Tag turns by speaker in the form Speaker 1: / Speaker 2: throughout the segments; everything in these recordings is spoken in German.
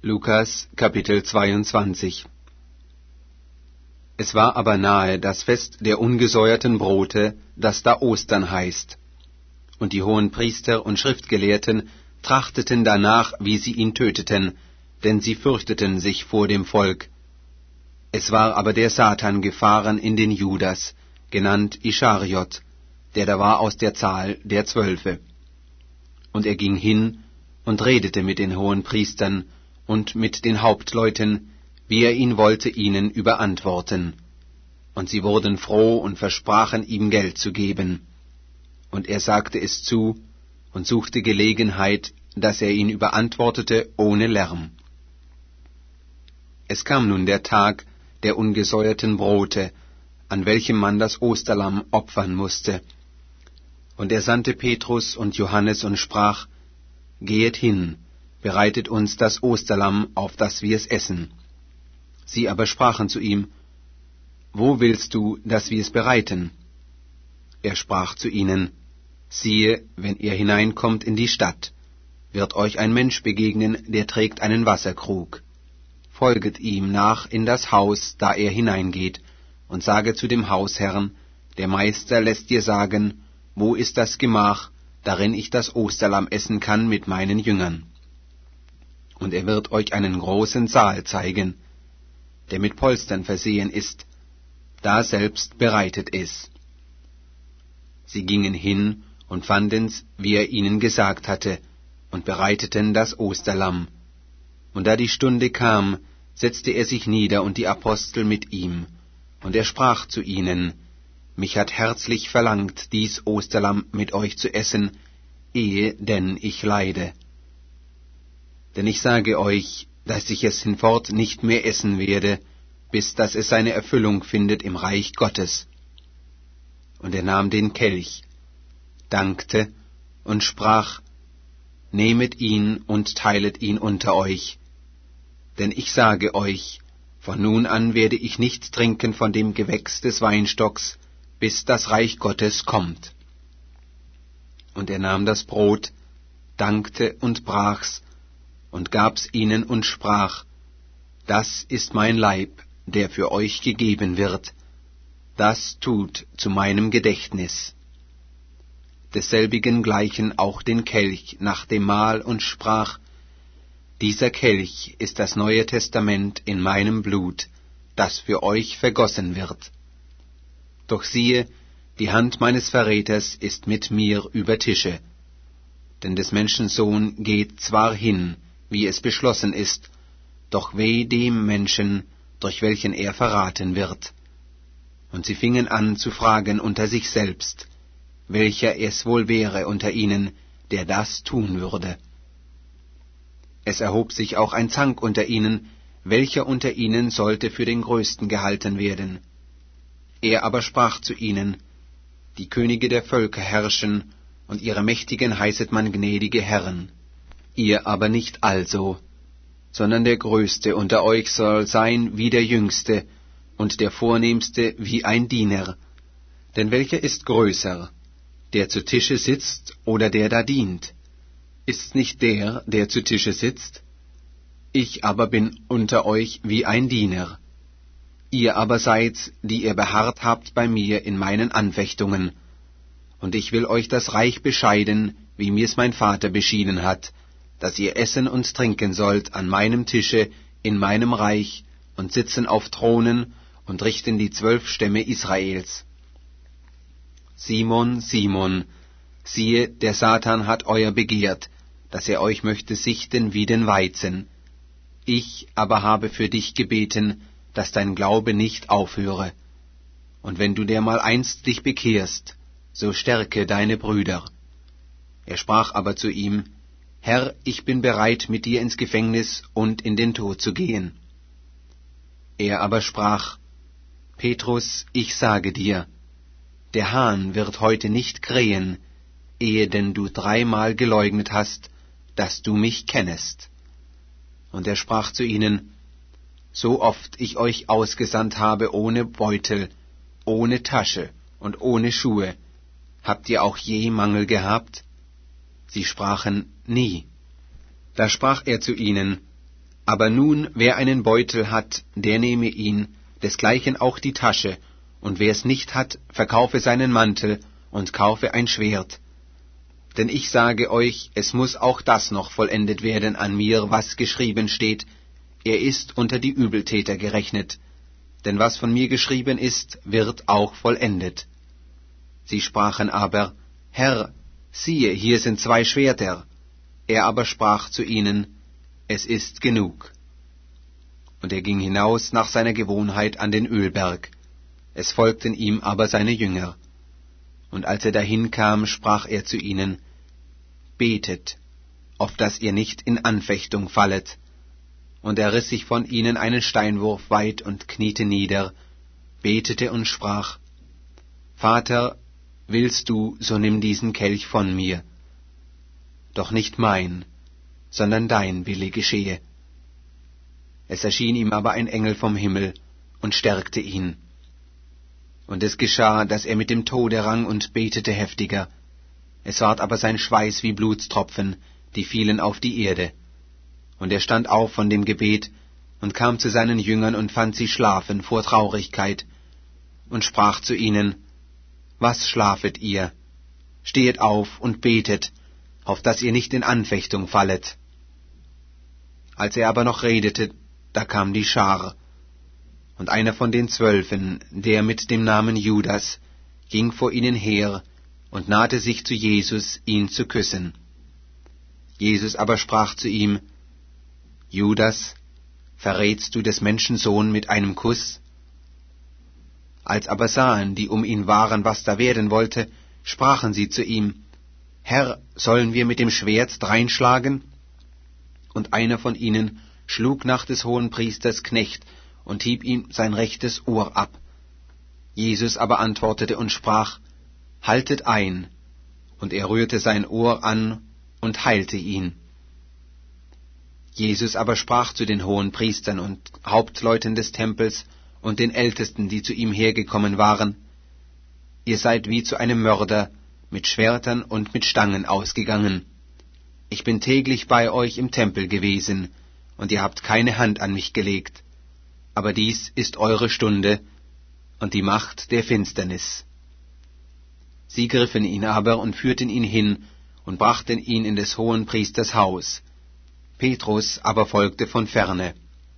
Speaker 1: Lukas, Kapitel 22. Es war aber nahe das Fest der ungesäuerten Brote, das da Ostern heißt. Und die Hohenpriester und Schriftgelehrten trachteten danach, wie sie ihn töteten, denn sie fürchteten sich vor dem Volk. Es war aber der Satan gefahren in den Judas, genannt Ischariot, der da war aus der Zahl der 12. Und er ging hin und redete mit den Hohenpriestern und mit den Hauptleuten, wie er ihn wollte ihnen überantworten. Und sie wurden froh und versprachen ihm Geld zu geben. Und er sagte es zu und suchte Gelegenheit, dass er ihn überantwortete ohne Lärm. Es kam nun der Tag der ungesäuerten Brote, an welchem man das Osterlamm opfern musste. Und er sandte Petrus und Johannes und sprach: Gehet hin, bereitet uns das Osterlamm, auf dass wir es essen. Sie aber sprachen zu ihm: Wo willst du, dass wir es bereiten? Er sprach zu ihnen: Siehe, wenn ihr hineinkommt in die Stadt, wird euch ein Mensch begegnen, der trägt einen Wasserkrug. Folget ihm nach in das Haus, da er hineingeht, und sage zu dem Hausherrn: Der Meister lässt dir sagen, wo ist das Gemach, darin ich das Osterlamm essen kann mit meinen Jüngern. Und er wird euch einen großen Saal zeigen, der mit Polstern versehen ist, da selbst bereitet es. Sie gingen hin und fanden's, wie er ihnen gesagt hatte, und bereiteten das Osterlamm. Und da die Stunde kam, setzte er sich nieder und die Apostel mit ihm. Und er sprach zu ihnen: Mich hat herzlich verlangt, dies Osterlamm mit euch zu essen, ehe denn ich leide. Denn ich sage euch, dass ich es hinfort nicht mehr essen werde, bis dass es seine Erfüllung findet im Reich Gottes. Und er nahm den Kelch, dankte und sprach: Nehmet ihn und teilet ihn unter euch. Denn ich sage euch, von nun an werde ich nicht trinken von dem Gewächs des Weinstocks, bis das Reich Gottes kommt. Und er nahm das Brot, dankte und brach's, und gab's ihnen und sprach: Das ist mein Leib, der für euch gegeben wird. Das tut zu meinem Gedächtnis. Desselbigen gleichen auch den Kelch nach dem Mahl und sprach: Dieser Kelch ist das Neue Testament in meinem Blut, das für euch vergossen wird. Doch siehe, die Hand meines Verräters ist mit mir über Tische. Denn des Menschen Sohn geht zwar hin, wie es beschlossen ist, doch weh dem Menschen, durch welchen er verraten wird. Und sie fingen an zu fragen unter sich selbst, welcher es wohl wäre unter ihnen, der das tun würde. Es erhob sich auch ein Zank unter ihnen, welcher unter ihnen sollte für den Größten gehalten werden. Er aber sprach zu ihnen: Die Könige der Völker herrschen, und ihre Mächtigen heißet man gnädige Herren. Ihr aber nicht also, sondern der Größte unter euch soll sein wie der Jüngste, und der Vornehmste wie ein Diener. Denn welcher ist größer, der zu Tische sitzt oder der da dient? Ist's nicht der, der zu Tische sitzt? Ich aber bin unter euch wie ein Diener. Ihr aber seid's, die ihr beharrt habt bei mir in meinen Anfechtungen. Und ich will euch das Reich bescheiden, wie mir's mein Vater beschieden hat, dass ihr essen und trinken sollt an meinem Tische in meinem Reich und sitzen auf Thronen und richten die 12 Stämme Israels. Simon, Simon, siehe, der Satan hat euer begehrt, dass er euch möchte sichten wie den Weizen. Ich aber habe für dich gebeten, dass dein Glaube nicht aufhöre. Und wenn du dermaleinst dich bekehrst, so stärke deine Brüder. Er sprach aber zu ihm: Herr, ich bin bereit, mit dir ins Gefängnis und in den Tod zu gehen. Er aber sprach: Petrus, ich sage dir, der Hahn wird heute nicht krähen, ehe denn du 3-mal geleugnet hast, dass du mich kennest. Und er sprach zu ihnen: So oft ich euch ausgesandt habe ohne Beutel, ohne Tasche und ohne Schuhe, habt ihr auch je Mangel gehabt? Sie sprachen: Nie. Da sprach er zu ihnen: Aber nun, wer einen Beutel hat, der nehme ihn, desgleichen auch die Tasche, und wer es nicht hat, verkaufe seinen Mantel und kaufe ein Schwert. Denn ich sage euch, es muss auch das noch vollendet werden an mir, was geschrieben steht, er ist unter die Übeltäter gerechnet. Denn was von mir geschrieben ist, wird auch vollendet. Sie sprachen aber, Herr, siehe, hier sind 2 Schwerter. Er aber sprach zu ihnen, es ist genug. Und er ging hinaus nach seiner Gewohnheit an den Ölberg. Es folgten ihm aber seine Jünger. Und als er dahin kam, sprach er zu ihnen, betet, auf dass ihr nicht in Anfechtung fallet. Und er riss sich von ihnen einen Steinwurf weit und kniete nieder, betete und sprach, Vater, willst du, so nimm diesen Kelch von mir. Doch nicht mein, sondern dein Wille geschehe. Es erschien ihm aber ein Engel vom Himmel und stärkte ihn. Und es geschah, dass er mit dem Tode rang und betete heftiger. Es ward aber sein Schweiß wie Blutstropfen, die fielen auf die Erde. Und er stand auf von dem Gebet und kam zu seinen Jüngern und fand sie schlafen vor Traurigkeit und sprach zu ihnen, was schlafet ihr? Stehet auf und betet, auf dass ihr nicht in Anfechtung fallet. Als er aber noch redete, da kam die Schar. Und einer von den 12, der mit dem Namen Judas, ging vor ihnen her und nahte sich zu Jesus, ihn zu küssen. Jesus aber sprach zu ihm, Judas, verrätst du des Menschen Sohn mit einem Kuss? Als aber sahen, die um ihn waren, was da werden wollte, sprachen sie zu ihm, Herr, sollen wir mit dem Schwert dreinschlagen? Und einer von ihnen schlug nach des Hohenpriesters Knecht und hieb ihm sein rechtes Ohr ab. Jesus aber antwortete und sprach, haltet ein, und er rührte sein Ohr an und heilte ihn. Jesus aber sprach zu den Hohenpriestern und Hauptleuten des Tempels und den Ältesten, die zu ihm hergekommen waren, ihr seid wie zu einem Mörder mit Schwertern und mit Stangen ausgegangen. Ich bin täglich bei euch im Tempel gewesen, und ihr habt keine Hand an mich gelegt. Aber dies ist eure Stunde und die Macht der Finsternis. Sie griffen ihn aber und führten ihn hin und brachten ihn in des Hohenpriesters Haus. Petrus aber folgte von ferne.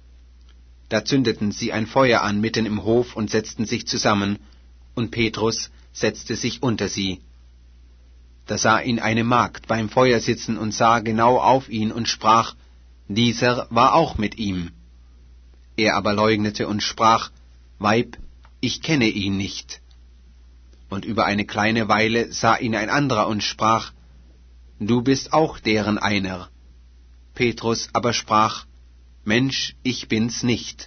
Speaker 1: Da zündeten sie ein Feuer an mitten im Hof und setzten sich zusammen, und Petrus setzte sich unter sie. Da sah ihn eine Magd beim Feuer sitzen und sah genau auf ihn und sprach, dieser war auch mit ihm. Er aber leugnete und sprach, Weib, ich kenne ihn nicht. Und über eine kleine Weile sah ihn ein anderer und sprach, du bist auch deren einer. Petrus aber sprach, Mensch, ich bin's nicht.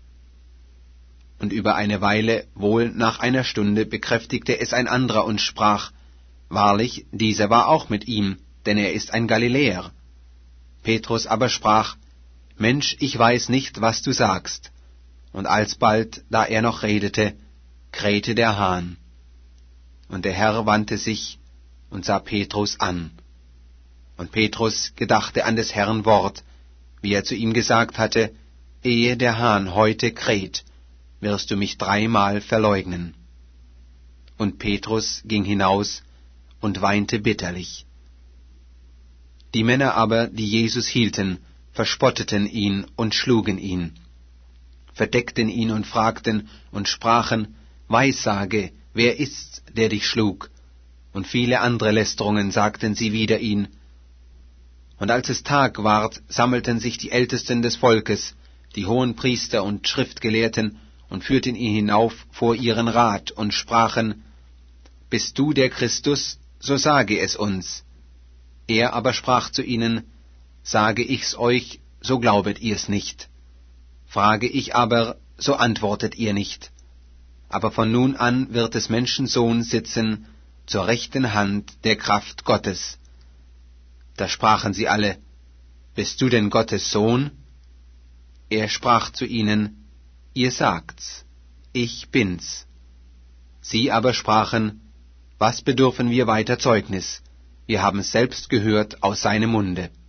Speaker 1: Und über eine Weile, wohl nach einer Stunde, bekräftigte es ein anderer und sprach, wahrlich, dieser war auch mit ihm, denn er ist ein Galiläer. Petrus aber sprach, Mensch, ich weiß nicht, was du sagst. Und alsbald, da er noch redete, krähte der Hahn. Und der Herr wandte sich und sah Petrus an. Und Petrus gedachte an des Herrn Wort, wie er zu ihm gesagt hatte, ehe der Hahn heute kräht, wirst du mich 3-mal verleugnen. Und Petrus ging hinaus und weinte bitterlich. Die Männer aber, die Jesus hielten, verspotteten ihn und schlugen ihn, verdeckten ihn und fragten und sprachen, Weissage, wer ist's, der dich schlug? Und viele andere Lästerungen sagten sie wider ihn. Und als es Tag ward, sammelten sich die Ältesten des Volkes, die Hohenpriester und Schriftgelehrten, und führten ihn hinauf vor ihren Rat und sprachen, Bist du der Christus, so sage es uns. Er aber sprach zu ihnen, Sage ich's euch, so glaubet ihr's nicht. Frage ich aber, so antwortet ihr nicht. Aber von nun an wird des Menschen Sohn sitzen, zur rechten Hand der Kraft Gottes. Da sprachen sie alle, Bist du denn Gottes Sohn? Er sprach zu ihnen, Ihr sagt's, ich bin's. Sie aber sprachen, Was bedürfen wir weiter Zeugnis? Wir haben's selbst gehört aus seinem Munde.